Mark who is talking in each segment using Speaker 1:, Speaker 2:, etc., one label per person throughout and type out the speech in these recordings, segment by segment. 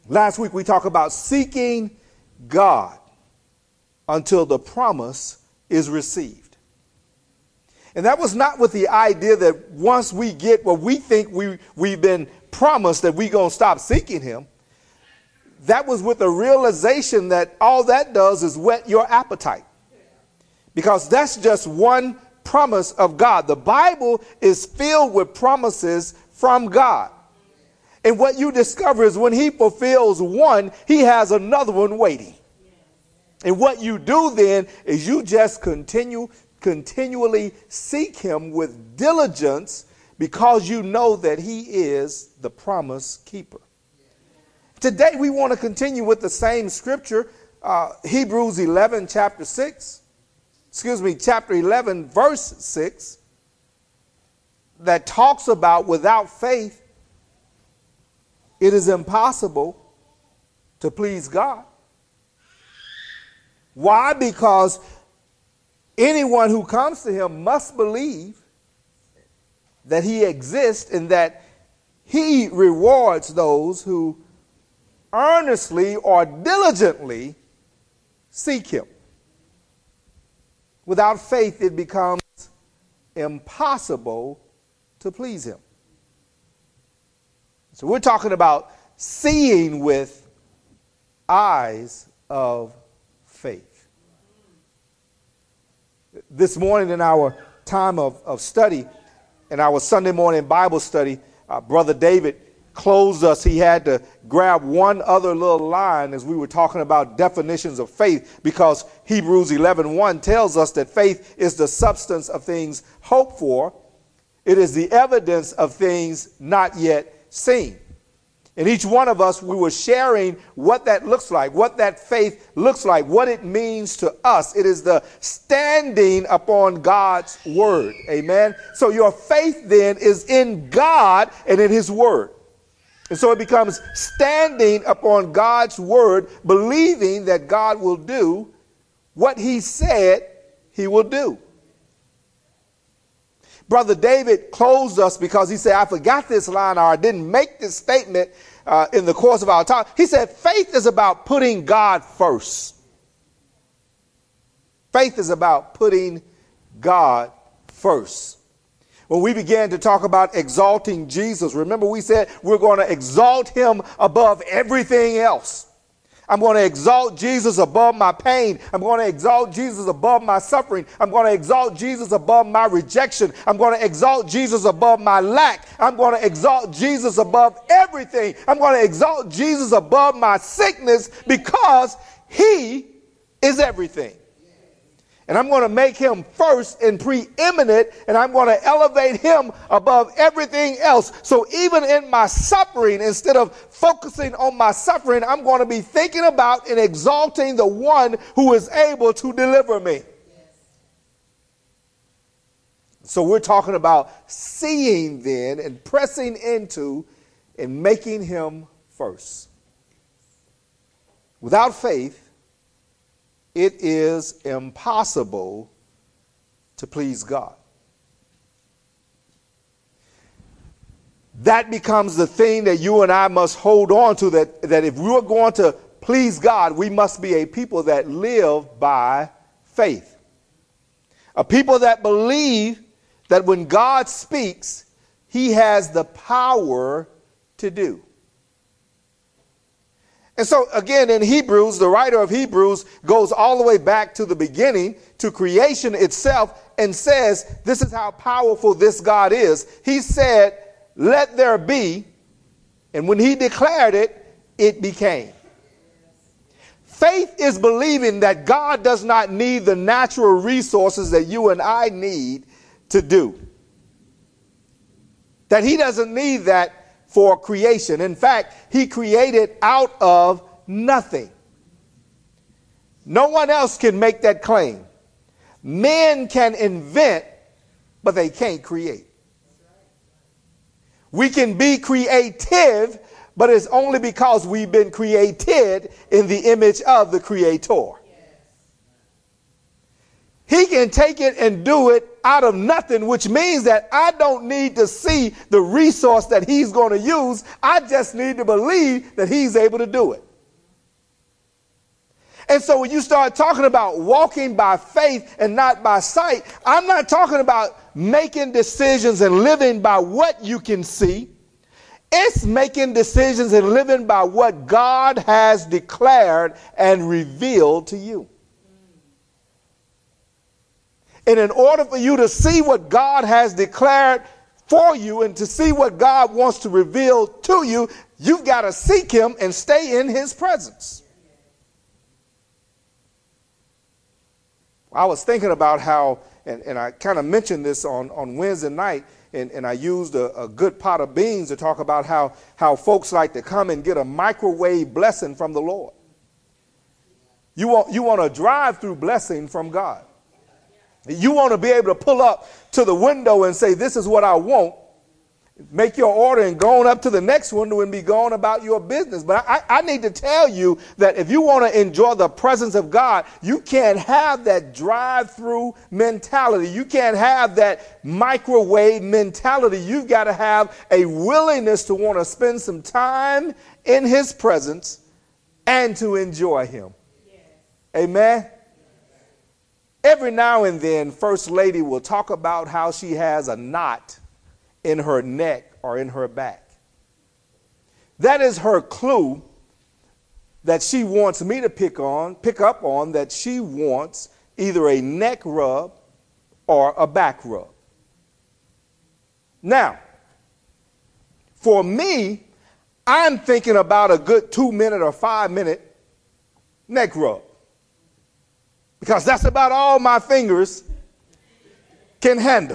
Speaker 1: Last week we talked about seeking God until the promise is received. And that was not with the idea that once we get what we think we've been promised that we're going to stop seeking him. That was with the realization that all that does is whet your appetite. Because that's just one promise of God. The Bible is filled with promises from God. And what you discover is when he fulfills one, he has another one waiting. And what you do then is you just continually seek him with diligence because you know that he is the promise keeper. Today we want to continue with the same scripture, Hebrews 11, chapter 11, verse 6, that talks about without faith, it is impossible to please God. Why? Because anyone who comes to him must believe that he exists and that he rewards those who earnestly or diligently seek him. Without faith, it becomes impossible to please him. So we're talking about seeing with eyes of faith. This morning in our time of study, in our Sunday morning Bible study, Brother David closed us. He had to grab one other little line as we were talking about definitions of faith, because Hebrews 11:1 tells us that faith is the substance of things hoped for. It is the evidence of things not yet seen. And each one of us, we were sharing what that looks like, what that faith looks like, what it means to us. It is the standing upon God's word. Amen. So your faith then is in God and in his word. And so it becomes standing upon God's word, believing that God will do what he said he will do. Brother David closed us because he said, I forgot this line, or I didn't make this statement in the course of our time. He said, faith is about putting God first. Faith is about putting God first. When we began to talk about exalting Jesus, remember we said we're going to exalt him above everything else. I'm going to exalt Jesus above my pain. I'm going to exalt Jesus above my suffering. I'm going to exalt Jesus above my rejection. I'm going to exalt Jesus above my lack. I'm going to exalt Jesus above everything. I'm going to exalt Jesus above my sickness because he is everything. And I'm going to make him first and preeminent, and I'm going to elevate him above everything else. So even in my suffering, instead of focusing on my suffering, I'm going to be thinking about and exalting the one who is able to deliver me. So we're talking about seeing then and pressing into and making him first. Without faith, it is impossible to please God. That becomes the thing that you and I must hold on to, that if we're going to please God, we must be a people that live by faith. A people that believe that when God speaks, he has the power to do. And so again, in Hebrews, the writer of Hebrews goes all the way back to the beginning, to creation itself, and says, this is how powerful this God is. He said, let there be. And when he declared it, it became. Faith is believing that God does not need the natural resources that you and I need to do. That he doesn't need that for creation. In fact, he created out of nothing. No one else can make that claim. Men can invent, but they can't create. We can be creative, but it's only because we've been created in the image of the Creator. He can take it and do it out of nothing, which means that I don't need to see the resource that he's going to use. I just need to believe that he's able to do it. And so when you start talking about walking by faith and not by sight, I'm not talking about making decisions and living by what you can see. It's making decisions and living by what God has declared and revealed to you. And in order for you to see what God has declared for you and to see what God wants to reveal to you, you've got to seek him and stay in his presence. I was thinking about how, and I kind of mentioned this on Wednesday night, and I used a good pot of beans to talk about how folks like to come and get a microwave blessing from the Lord. You want a drive-through blessing from God. You want to be able to pull up to the window and say, this is what I want. Make your order and go on up to the next window and be going about your business. But I need to tell you that if you want to enjoy the presence of God, you can't have that drive-through mentality. You can't have that microwave mentality. You've got to have a willingness to want to spend some time in his presence and to enjoy him. Yes. Amen. Every now and then, First Lady will talk about how she has a knot in her neck or in her back. That is her clue that she wants me to pick up on, that she wants either a neck rub or a back rub. Now, for me, I'm thinking about a good 2-minute or 5-minute neck rub, because that's about all my fingers can handle.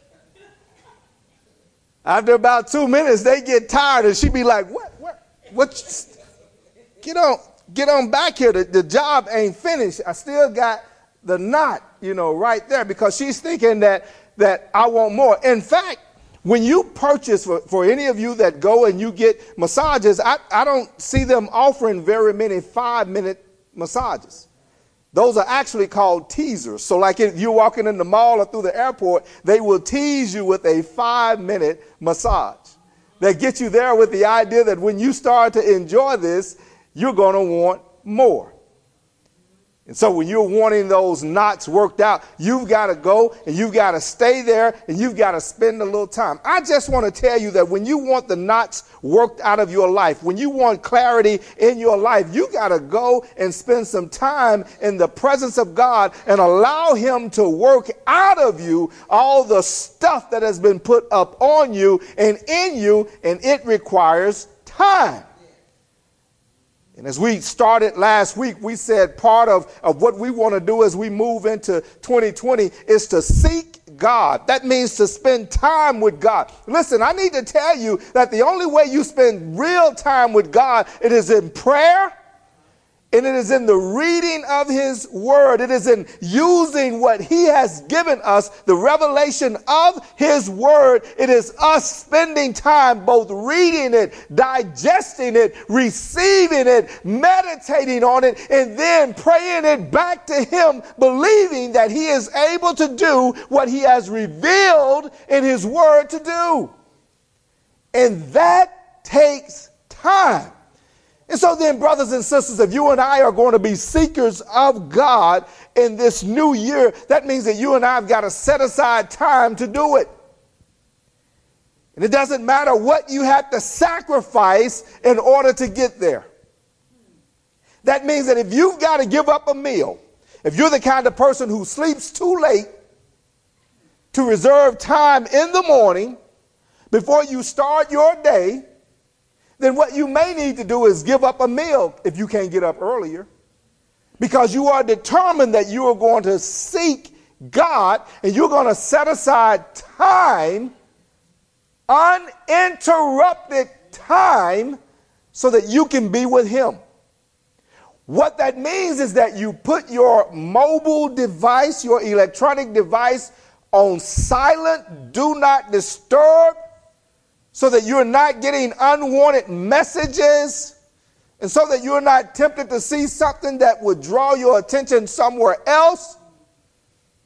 Speaker 1: After about 2 minutes, they get tired, and she be like, what? Get on back here. The job ain't finished. I still got the knot, right there, because she's thinking that I want more. In fact, when you purchase, for any of you that go and you get massages, I don't see them offering very many 5-minute massages. Those are actually called teasers. So like if you're walking in the mall or through the airport, they will tease you with a 5-minute massage. They get you there with the idea that when you start to enjoy this, you're going to want more. And so when you're wanting those knots worked out, you've got to go and you've got to stay there and you've got to spend a little time. I just want to tell you that when you want the knots worked out of your life, when you want clarity in your life, you got to go and spend some time in the presence of God and allow him to work out of you all the stuff that has been put up on you and in you, and it requires time. And as we started last week, we said part of what we want to do as we move into 2020 is to seek God. That means to spend time with God. Listen, I need to tell you that the only way you spend real time with God, it is in prayer. And it is in the reading of his word. It is in using what he has given us, the revelation of his word. It is us spending time both reading it, digesting it, receiving it, meditating on it, and then praying it back to him, believing that he is able to do what he has revealed in his word to do. And that takes time. And so then, brothers and sisters, if you and I are going to be seekers of God in this new year, that means that you and I have got to set aside time to do it. And it doesn't matter what you have to sacrifice in order to get there. That means that if you've got to give up a meal, if you're the kind of person who sleeps too late to reserve time in the morning before you start your day, then what you may need to do is give up a meal if you can't get up earlier, because you are determined that you are going to seek God and you're going to set aside time, uninterrupted time, so that you can be with him. What that means is that you put your mobile device, your electronic device, on silent, do not disturb, so that you're not getting unwanted messages, and so that you're not tempted to see something that would draw your attention somewhere else.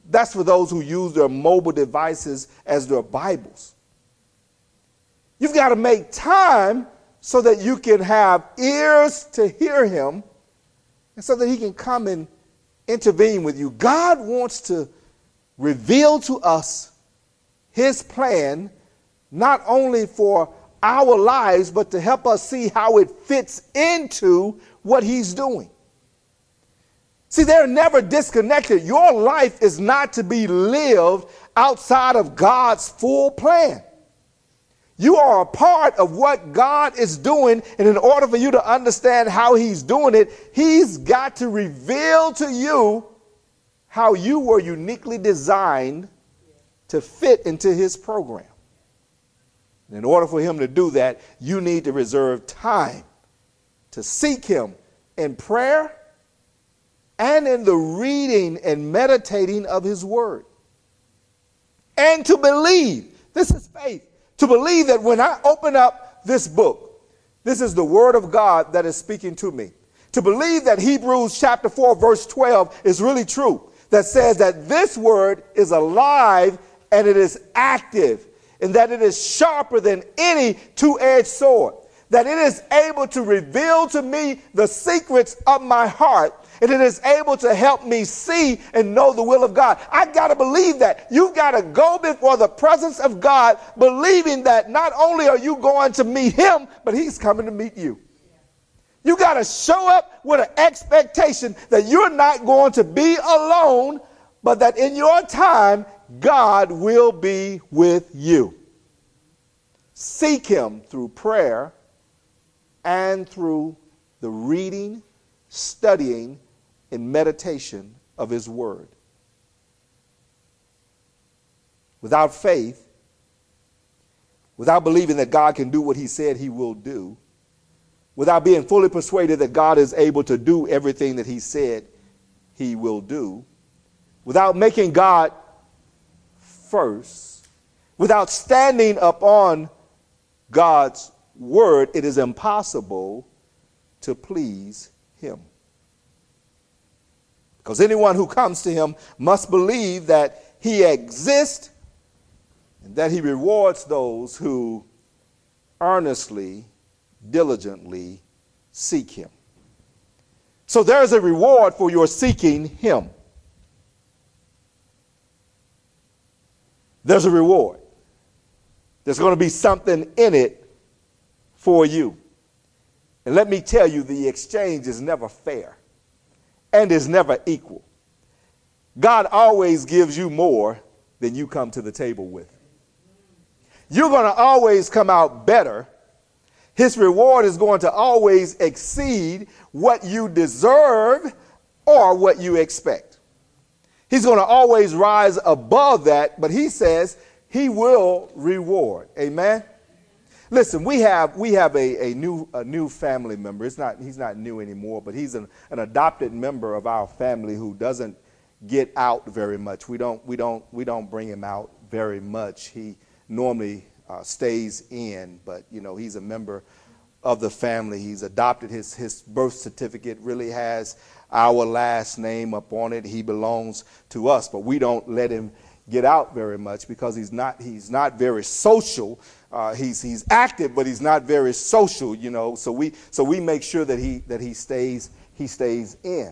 Speaker 1: That's for those who use their mobile devices as their Bibles. You've got to make time so that you can have ears to hear him and so that he can come and intervene with you. God wants to reveal to us his plan, not only for our lives, but to help us see how it fits into what he's doing. See, they're never disconnected. Your life is not to be lived outside of God's full plan. You are a part of what God is doing, and in order for you to understand how he's doing it, he's got to reveal to you how you were uniquely designed to fit into his program. And in order for him to do that, you need to reserve time to seek him in prayer and in the reading and meditating of his word. And to believe, this is faith, to believe that when I open up this book, this is the word of God that is speaking to me. To believe that Hebrews chapter 4 verse 12 is really true, that says that this word is alive and it is active, and that it is sharper than any two-edged sword, that it is able to reveal to me the secrets of my heart, and it is able to help me see and know the will of God. I got to believe that. You got to go before the presence of God believing that not only are you going to meet him, but he's coming to meet you. You got to show up with an expectation that you're not going to be alone, but that in your time, God will be with you. Seek him through prayer and through the reading, studying, and meditation of his word. Without faith, without believing that God can do what he said he will do, without being fully persuaded that God is able to do everything that he said he will do, without making God first, without standing upon God's word, it is impossible to please him. Because anyone who comes to him must believe that he exists and that he rewards those who earnestly, diligently seek him. So there's a reward for your seeking him. There's a reward. There's going to be something in it for you. And let me tell you, the exchange is never fair and is never equal. God always gives you more than you come to the table with. You're going to always come out better. His reward is going to always exceed what you deserve or what you expect. He's going to always rise above that, but he says he will reward. Amen. Listen, we have a new family member. He's not new anymore, but he's an adopted member of our family who doesn't get out very much. We don't bring him out very much. He normally stays in, but he's a member of the family. He's adopted. His birth certificate really has our last name up on it. He belongs to us, but we don't let him get out very much because he's not very social. He's active, but he's not very social, So we make sure that he stays in.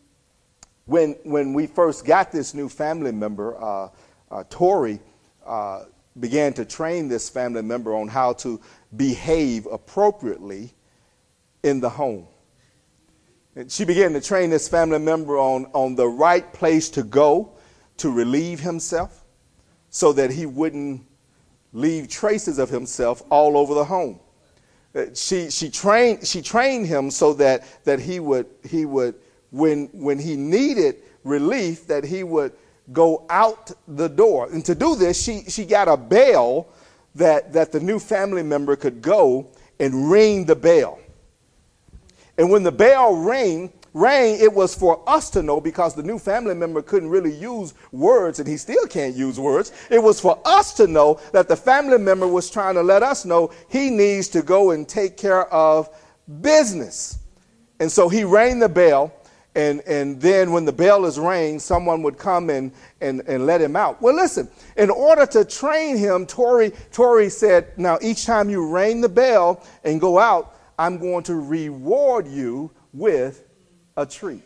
Speaker 1: When we first got this new family member, Tori began to train this family member on how to behave appropriately in the home. And she began to train this family member on the right place to go to relieve himself so that he wouldn't leave traces of himself all over the home. She trained him so that he would when he needed relief, that he would go out the door. And to do this, she got a bell that the new family member could go and ring the bell. And when the bell rang, it was for us to know, because the new family member couldn't really use words, and he still can't use words. It was for us to know that the family member was trying to let us know he needs to go and take care of business. And so he rang the bell, and then when the bell is rang, someone would come and let him out. Well, listen, in order to train him, Tori said, now each time you ring the bell and go out, I'm going to reward you with a treat.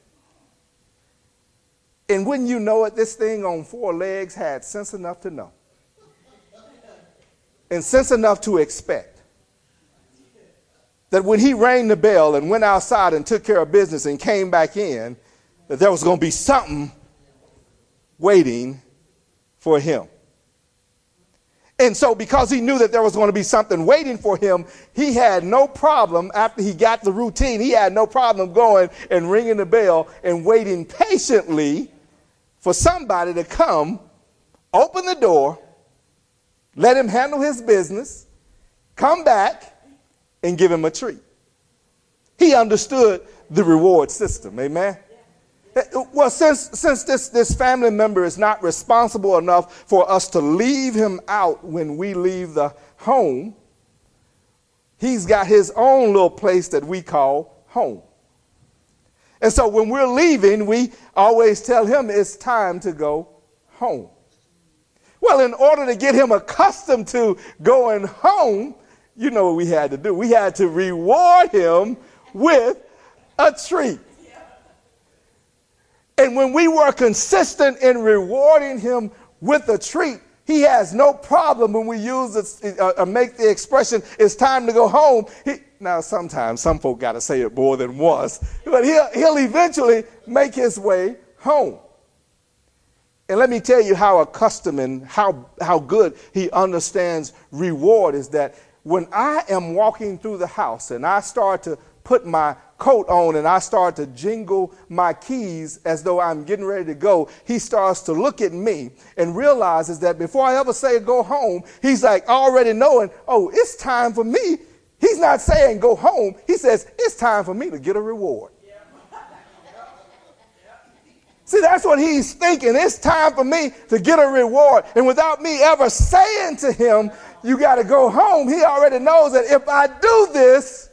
Speaker 1: And when you know it, this thing on 4 legs had sense enough to know. And sense enough to expect that when he rang the bell and went outside and took care of business and came back in, that there was going to be something waiting for him. And so because he knew that there was going to be something waiting for him, he had no problem, after he got the routine, he had no problem going and ringing the bell and waiting patiently for somebody to come, open the door, let him handle his business, come back, and give him a treat. He understood the reward system. Amen. Well, since this family member is not responsible enough for us to leave him out when we leave the home, he's got his own little place that we call home. And so when we're leaving, we always tell him it's time to go home. Well, in order to get him accustomed to going home, you know what we had to do. We had to reward him with a treat. And when we were consistent in rewarding him with a treat, he has no problem when we use make the expression, it's time to go home. Now, sometimes some folk got to say it more than once, but he'll eventually make his way home. And let me tell you how accustomed and how good he understands reward is that when I am walking through the house and I start to put my coat on and I start to jingle my keys as though I'm getting ready to go, he starts to look at me and realizes that before I ever say go home, he's like already knowing, oh, it's time for me. He's not saying go home. He says it's time for me to get a reward. See, that's what he's thinking. It's time for me to get a reward. And without me ever saying to him, you got to go home, he already knows that if I do this,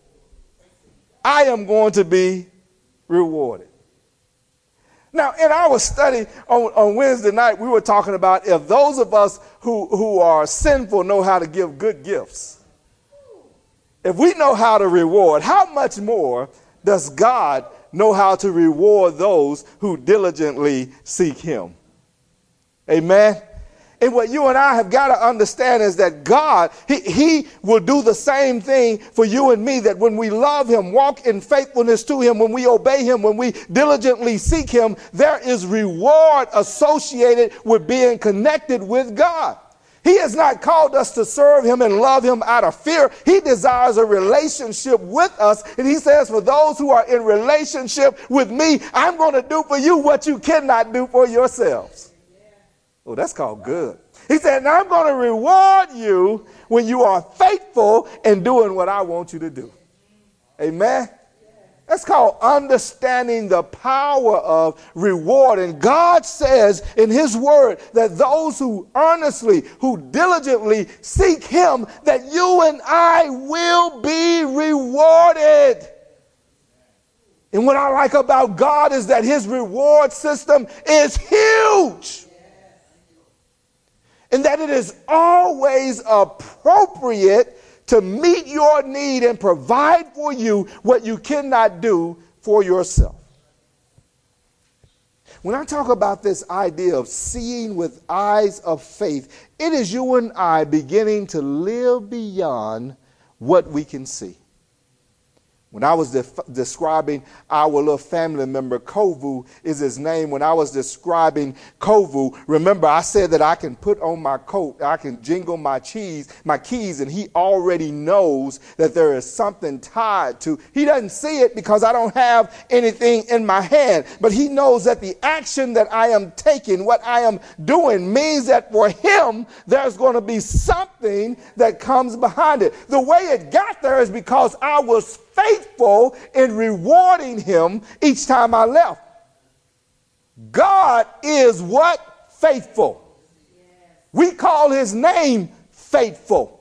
Speaker 1: I am going to be rewarded. Now, in our study on Wednesday night, we were talking about if those of us who are sinful know how to give good gifts, if we know how to reward, how much more does God know how to reward those who diligently seek him? Amen. And what you and I have got to understand is that God, he will do the same thing for you and me, that when we love him, walk in faithfulness to him, when we obey him, when we diligently seek him, there is reward associated with being connected with God. He has not called us to serve him and love him out of fear. He desires a relationship with us. And he says, for those who are in relationship with me, I'm going to do for you what you cannot do for yourselves. Oh, that's called good. He said, now I'm going to reward you when you are faithful in doing what I want you to do. Amen. That's called understanding the power of reward. And God says in his word that those who earnestly, who diligently seek him, that you and I will be rewarded. And what I like about God is that his reward system is huge. And that it is always appropriate to meet your need and provide for you what you cannot do for yourself. When I talk about this idea of seeing with eyes of faith, it is you and I beginning to live beyond what we can see. When I was describing our little family member, Kovu is his name. When I was describing Kovu, remember I said that I can put on my coat, I can jingle my keys, and he already knows that there is something tied to. He doesn't see it because I don't have anything in my hand, but he knows that the action that I am taking, what I am doing, means that for him, there's going to be something that comes behind it. The way it got there is because I was faithful in rewarding him each time I left. God is what? Faithful. We call his name faithful.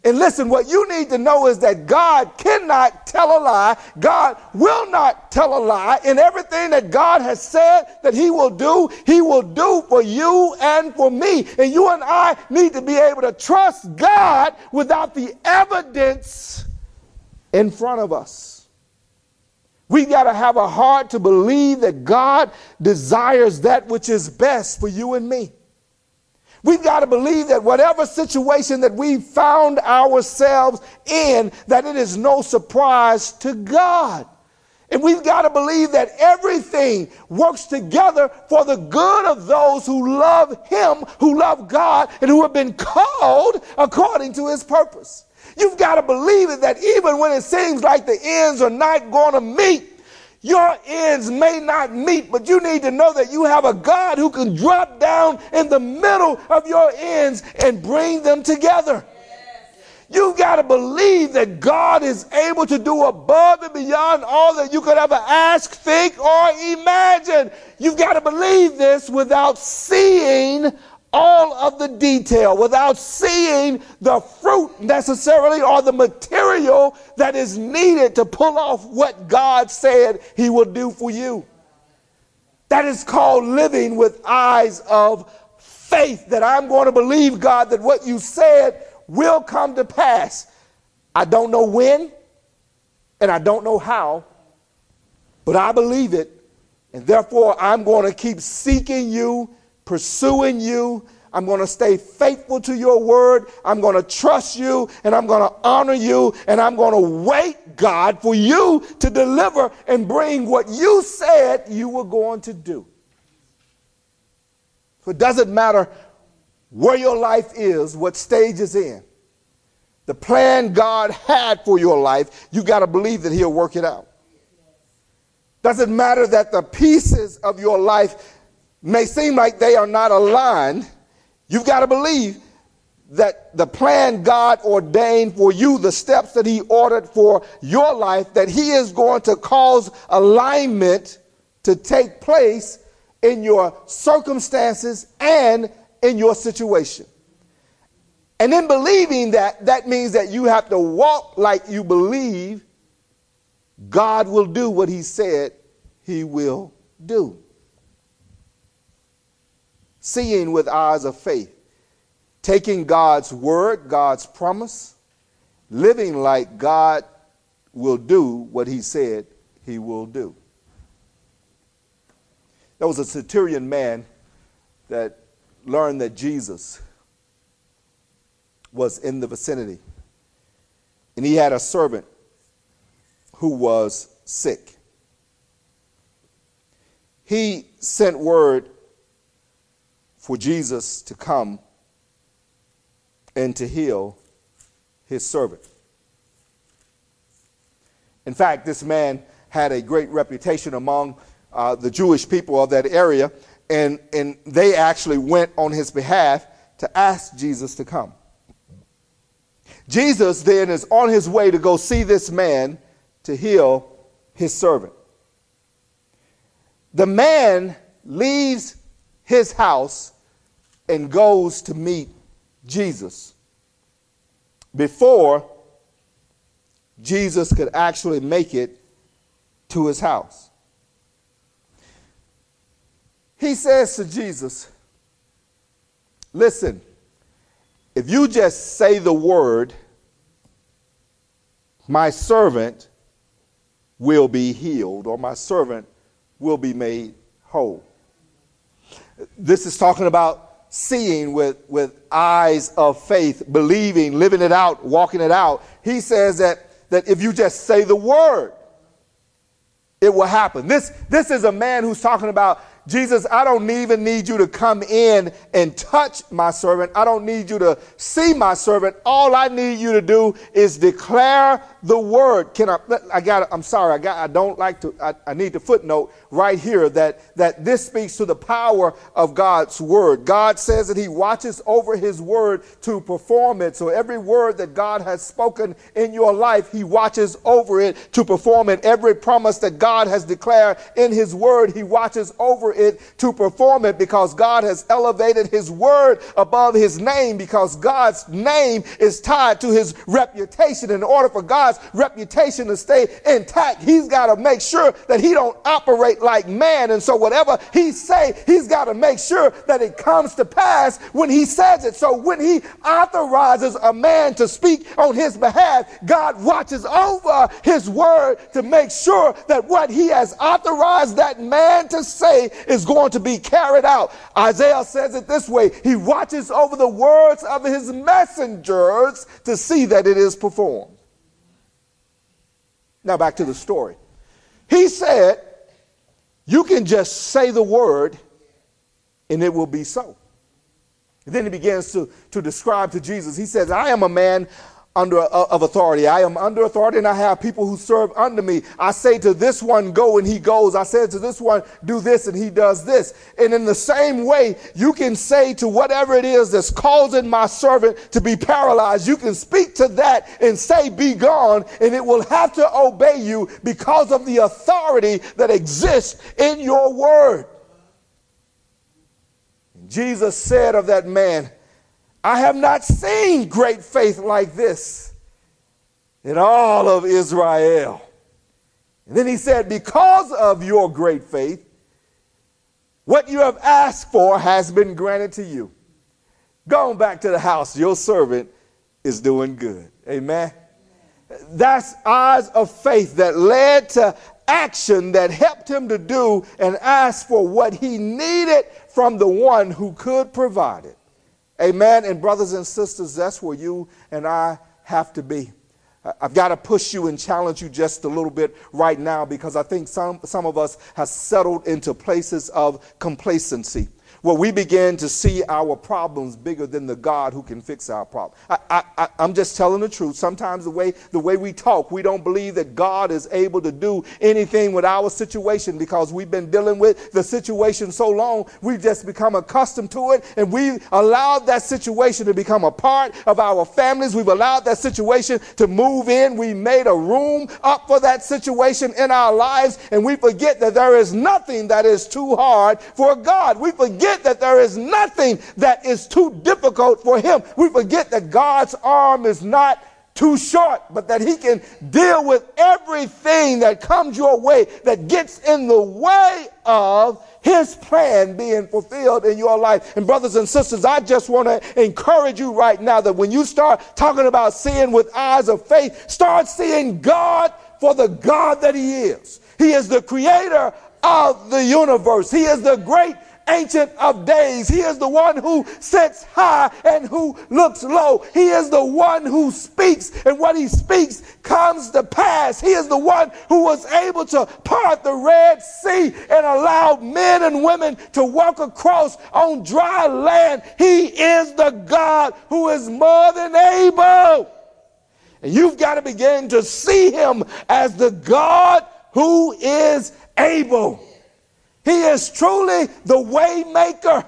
Speaker 1: And listen, what you need to know is that God cannot tell a lie. God will not tell a lie. In everything that God has said that he will do for you and for me. And you and I need to be able to trust God without the evidence in front of us. We got to have a heart to believe that God desires that which is best for you and me. We've got to believe that whatever situation that we found ourselves in, that it is no surprise to God. And we've got to believe that everything works together for the good of those who love him, who love God, and who have been called according to his purpose. You've got to believe it, that even when it seems like the ends are not going to meet, your ends may not meet, but you need to know that you have a God who can drop down in the middle of your ends and bring them together. You've got to believe that God is able to do above and beyond all that you could ever ask, think, or imagine. You've got to believe this without seeing all of the detail, without seeing the fruit necessarily or the material that is needed to pull off what God said he will do for you. That is called living with eyes of faith, that I'm going to believe, God, that what you said will come to pass. I don't know when and I don't know how, but I believe it, and therefore I'm going to keep seeking you, pursuing you. I'm going to stay faithful to your word. I'm going to trust you, and I'm going to honor you, and I'm going to wait, God, for you to deliver and bring what you said you were going to do. So it doesn't matter where your life is, what stage it's in. The plan God had for your life, you got to believe that he'll work it out. Doesn't matter that the pieces of your life may seem like they are not aligned. You've got to believe that the plan God ordained for you, the steps that he ordered for your life, that he is going to cause alignment to take place in your circumstances and in your situation. And in believing that, that means that you have to walk like you believe God will do what he said he will do. Seeing with eyes of faith, taking God's word, God's promise, living like God will do what he said he will do. There was a centurion man that learned that Jesus was in the vicinity, and he had a servant who was sick. He sent word for Jesus to come and to heal his servant. In fact, this man had a great reputation among the Jewish people of that area, and they actually went on his behalf to ask Jesus to come. Jesus then is on his way to go see this man to heal his servant. The man leaves his house and goes to meet Jesus before Jesus could actually make it to his house. He says to Jesus, listen, if you just say the word, my servant will be healed, or my servant will be made whole. This is talking about seeing with eyes of faith, believing, living it out, walking it out. He says that if you just say the word, it will happen. This is a man who's talking about, Jesus, I don't even need you to come in and touch my servant. I don't need you to see my servant. All I need you to do is declare the word. I need to footnote right here that this speaks to the power of God's word. God says that he watches over his word to perform it. So every word that God has spoken in your life, he watches over it to perform it. Every promise that God has declared in his word, he watches over it to perform it, because God has elevated his word above his name, because God's name is tied to his reputation. In order for God's reputation to stay intact, he's got to make sure that he don't operate like man. And so whatever he say, he's got to make sure that it comes to pass when he says it. So when he authorizes a man to speak on his behalf, God watches over his word to make sure that what he has authorized that man to say is going to be carried out. Isaiah says it this way: he watches over the words of his messengers to see that it is performed. Now back to the story. He said, you can just say the word and it will be so. And then he begins to describe to Jesus. He says, I am a man of authority. I am under authority, and I have people who serve under me. I say to this one, go, and he goes. I say to this one, do this, and he does this. And in the same way, you can say to whatever it is that's causing my servant to be paralyzed, you can speak to that and say, be gone, and it will have to obey you because of the authority that exists in your word. And Jesus said of that man, I have not seen great faith like this in all of Israel. And then he said, because of your great faith, what you have asked for has been granted to you. Going back to the house, your servant is doing good. Amen. That's eyes of faith that led to action that helped him to do and ask for what he needed from the one who could provide it. Amen. And brothers and sisters, that's where you and I have to be. I've got to push you and challenge you just a little bit right now, because I think some of us have settled into places of complacency, where we begin to see our problems bigger than the God who can fix our problem. I'm just telling the truth. Sometimes the way we talk, we don't believe that God is able to do anything with our situation, because we've been dealing with the situation so long, we've just become accustomed to it, and we allowed that situation to become a part of our families. We've allowed that situation to move in. We made a room up for that situation in our lives, and we forget that there is nothing that is too hard for God. We forget that there is nothing that is too difficult for him. We forget that God's arm is not too short, but that he can deal with everything that comes your way that gets in the way of his plan being fulfilled in your life. And brothers and sisters, I just want to encourage you right now that when you start talking about seeing with eyes of faith, start seeing God for the God that he is. He is the creator of the universe. He is the great Ancient of Days. He is the one who sits high and who looks low. He is the one who speaks, and what he speaks comes to pass. He is the one who was able to part the Red Sea and allow men and women to walk across on dry land. He is the God who is more than able. And you've got to begin to see him as the God who is able. He is truly the way maker.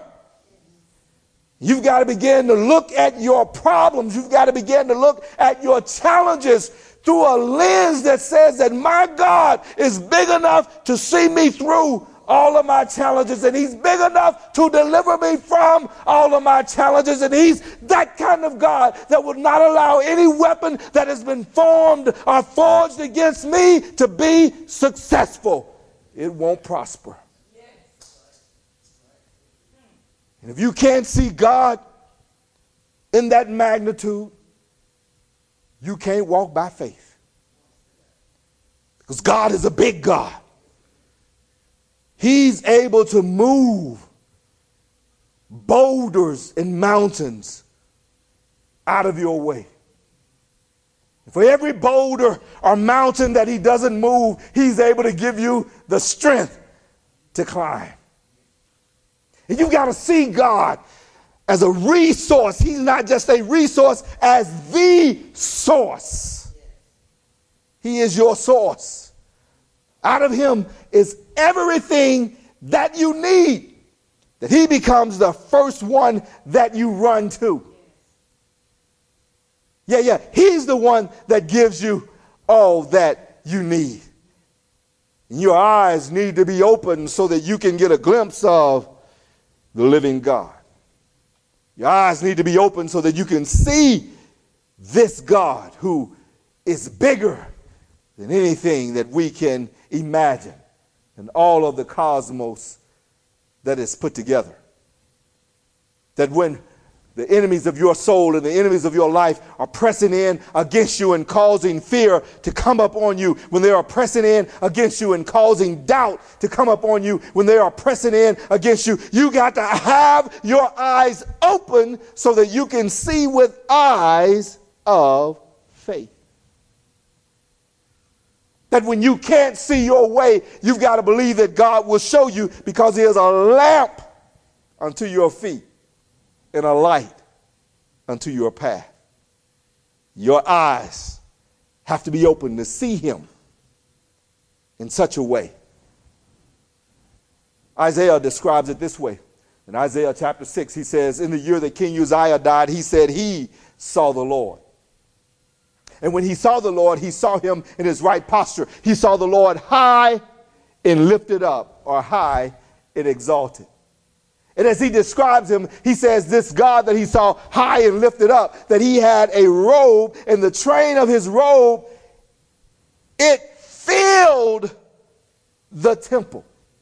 Speaker 1: You've got to begin to look at your problems. You've got to begin to look at your challenges through a lens that says that my God is big enough to see me through all of my challenges, and he's big enough to deliver me from all of my challenges. And he's that kind of God that will not allow any weapon that has been formed or forged against me to be successful. It won't prosper. And if you can't see God in that magnitude, you can't walk by faith. Because God is a big God. He's able to move boulders and mountains out of your way. For every boulder or mountain that he doesn't move, he's able to give you the strength to climb. And you've got to see God as a resource. He's not just a resource, as the source. He is your source. Out of him is everything that you need. That he becomes the first one that you run to. Yeah. He's the one that gives you all that you need. And your eyes need to be open so that you can get a glimpse of the living God. Your eyes need to be open so that you can see this God who is bigger than anything that we can imagine and all of the cosmos that is put together. That when the enemies of your soul and the enemies of your life are pressing in against you and causing fear to come up on you, when they are pressing in against you and causing doubt to come up on you, when they are pressing in against you, you got to have your eyes open so that you can see with eyes of faith. That when you can't see your way, you've got to believe that God will show you, because he is a lamp unto your feet and a light unto your path. Your eyes have to be open to see him in such a way. Isaiah describes it this way. In Isaiah chapter 6, he says, in the year that King Uzziah died, he said he saw the Lord. And when he saw the Lord, he saw him in his right posture. He saw the Lord high and lifted up, or high and exalted. And as he describes him, he says this God that he saw high and lifted up, that he had a robe, and the train of his robe, it filled the temple.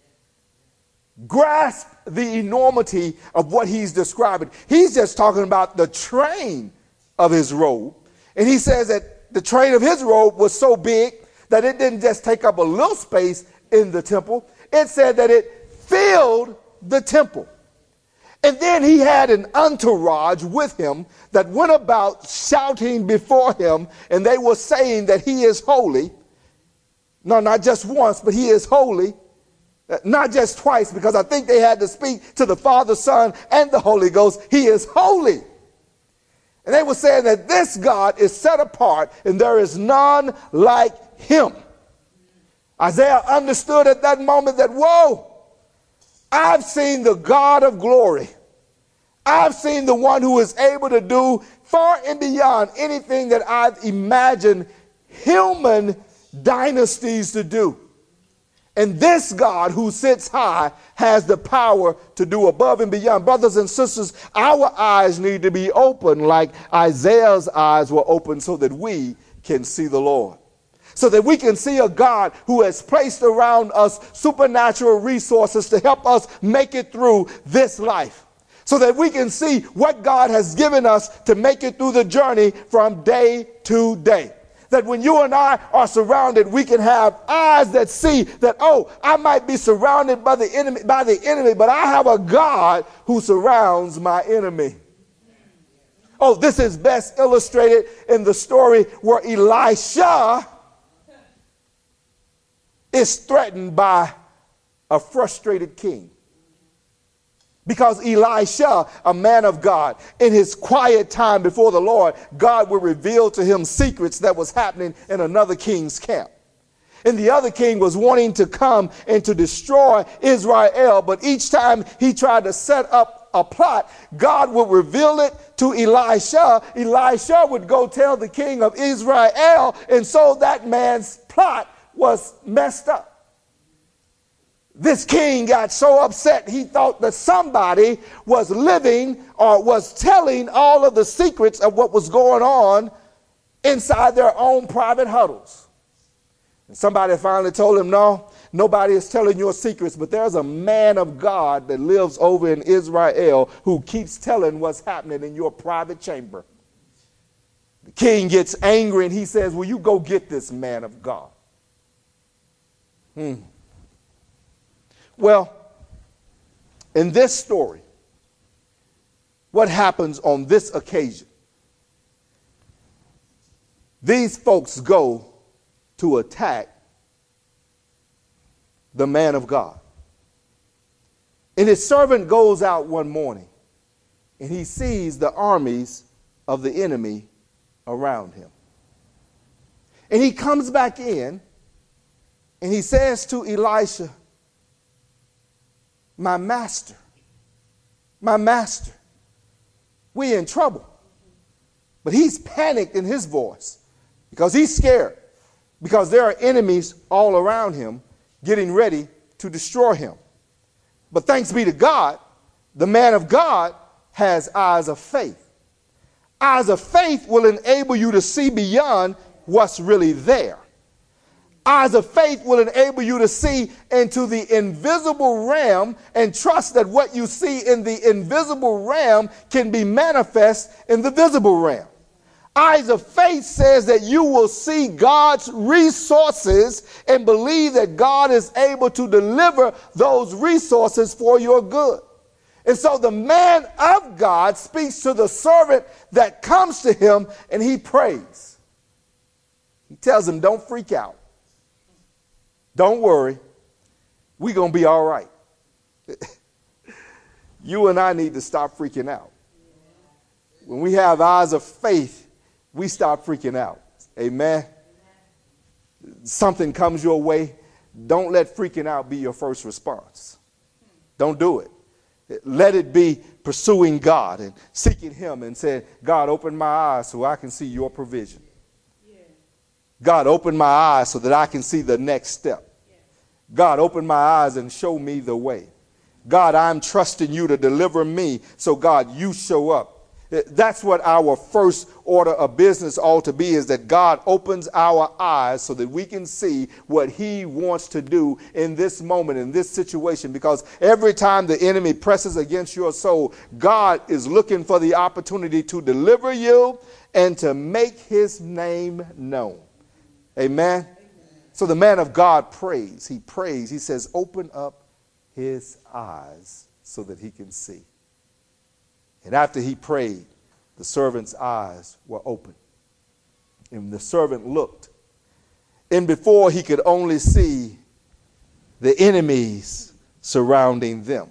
Speaker 1: Grasp the enormity of what he's describing. He's just talking about the train of his robe. And he says that the train of his robe was so big that it didn't just take up a little space in the temple. It said that it filled the temple. And then he had an entourage with him that went about shouting before him, and they were saying that he is holy. No, not just once, but he is holy. Not just twice, because I think they had to speak to the Father, Son, and the Holy Ghost. He is holy. And they were saying that this God is set apart and there is none like him. Isaiah understood at that moment that, whoa, I've seen the God of glory. I've seen the one who is able to do far and beyond anything that I've imagined human dynasties to do. And this God who sits high has the power to do above and beyond. Brothers and sisters, our eyes need to be open like Isaiah's eyes were open so that we can see the Lord. So that we can see a God who has placed around us supernatural resources to help us make it through this life. So that we can see what God has given us to make it through the journey from day to day. That when you and I are surrounded, we can have eyes that see that, oh, I might be surrounded by the enemy, but I have a God who surrounds my enemy. Oh, this is best illustrated in the story where Elisha is threatened by a frustrated king. Because Elisha, a man of God, in his quiet time before the Lord, God would reveal to him secrets that was happening in another king's camp. And the other king was wanting to come and to destroy Israel, but each time he tried to set up a plot, God would reveal it to Elisha. Elisha would go tell the king of Israel, and so that man's plot was messed up. This king got so upset he thought that somebody was living or was telling all of the secrets of what was going on inside their own private huddles. And somebody finally told him, no, nobody is telling your secrets, but there's a man of God that lives over in Israel who keeps telling what's happening in your private chamber. The king gets angry and he says, will you go get this man of God? Well, in this story, what happens on this occasion? These folks go to attack the man of God. And his servant goes out one morning and he sees the armies of the enemy around him. And he comes back in and he says to Elisha, my master, we in trouble. But he's panicked in his voice because he's scared, because there are enemies all around him getting ready to destroy him. But thanks be to God, the man of God has eyes of faith. Eyes of faith will enable you to see beyond what's really there. Eyes of faith will enable you to see into the invisible realm and trust that what you see in the invisible realm can be manifest in the visible realm. Eyes of faith says that you will see God's resources and believe that God is able to deliver those resources for your good. And so the man of God speaks to the servant that comes to him, and he prays. He tells him, don't freak out. Don't worry. We're going to be all right. You and I need to stop freaking out. When we have eyes of faith, we stop freaking out. Amen. Something comes your way. Don't let freaking out be your first response. Don't do it. Let it be pursuing God and seeking him and saying, God, open my eyes so I can see your provision. God, open my eyes so that I can see the next step. God, open my eyes and show me the way. God, I'm trusting you to deliver me. So God, you show up. That's what our first order of business ought to be, is that God opens our eyes so that we can see what he wants to do in this moment, in this situation. Because every time the enemy presses against your soul, God is looking for the opportunity to deliver you and to make his name known. Amen. So the man of God prays. He prays. He says, open up his eyes so that he can see. And after he prayed, the servant's eyes were open. And the servant looked. And before he could only see the enemies surrounding them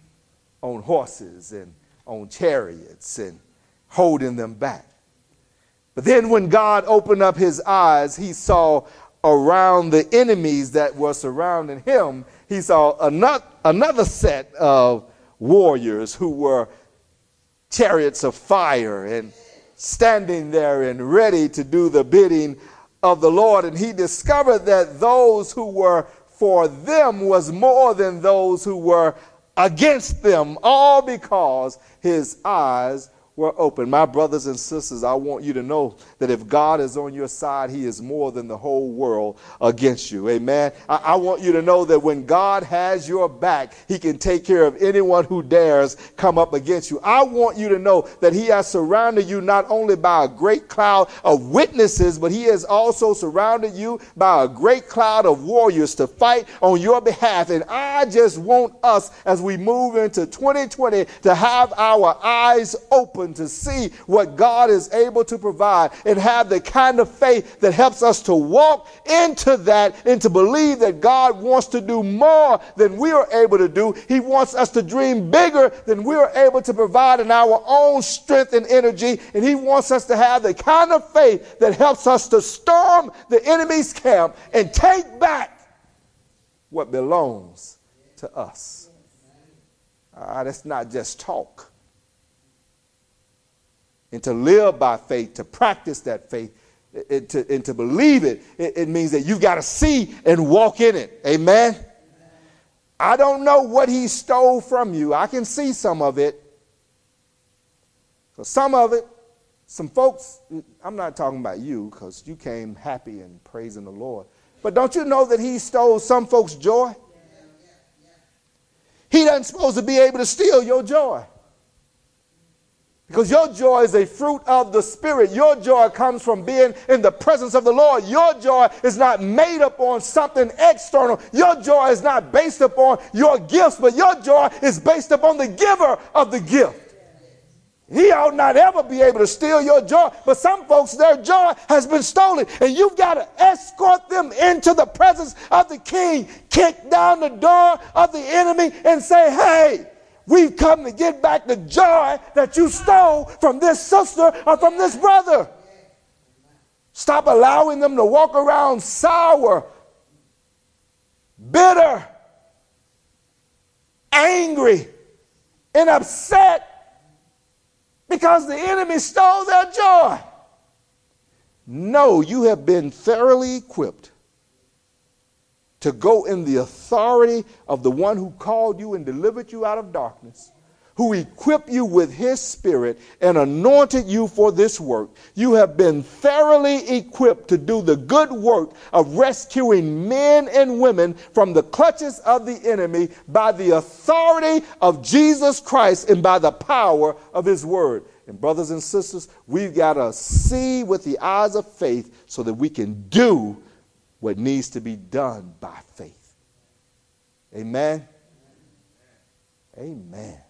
Speaker 1: on horses and on chariots and holding them back. But then when God opened up his eyes, he saw around the enemies that were surrounding him, he saw another set of warriors who were chariots of fire and standing there and ready to do the bidding of the Lord. And he discovered that those who were for them was more than those who were against them, all because his eyes were open. My brothers and sisters, I want you to know that if God is on your side, he is more than the whole world against you. Amen. I want you to know that when God has your back, he can take care of anyone who dares come up against you. I want you to know that he has surrounded you not only by a great cloud of witnesses, but he has also surrounded you by a great cloud of warriors to fight on your behalf. And I just want us, as we move into 2020, to have our eyes open to see what God is able to provide and have the kind of faith that helps us to walk into that and to believe that God wants to do more than we are able to do. He wants us to dream bigger than we are able to provide in our own strength and energy. And he wants us to have the kind of faith that helps us to storm the enemy's camp and take back what belongs to us. That's not just talk. And to live by faith, to practice that faith, and to believe it, it means that you've got to see and walk in it. Amen? I don't know what he stole from you. I can see some of it. So some of it, some folks, I'm not talking about you because you came happy and praising the Lord. But don't you know that he stole some folks' joy? He doesn't supposed to be able to steal your joy. Because your joy is a fruit of the Spirit. Your joy comes from being in the presence of the Lord. Your joy is not made up on something external. Your joy is not based upon your gifts, but your joy is based upon the giver of the gift. He ought not ever be able to steal your joy. But some folks, their joy has been stolen. And you've got to escort them into the presence of the King. Kick down the door of the enemy and say, hey, we've come to get back the joy that you stole from this sister or from this brother. Stop allowing them to walk around sour, bitter, angry, and upset because the enemy stole their joy. No, you have been thoroughly equipped to go in the authority of the one who called you and delivered you out of darkness, who equipped you with his spirit and anointed you for this work. You have been thoroughly equipped to do the good work of rescuing men and women from the clutches of the enemy by the authority of Jesus Christ and by the power of his word. And brothers and sisters, we've got to see with the eyes of faith so that we can do what needs to be done by faith. Amen. Amen.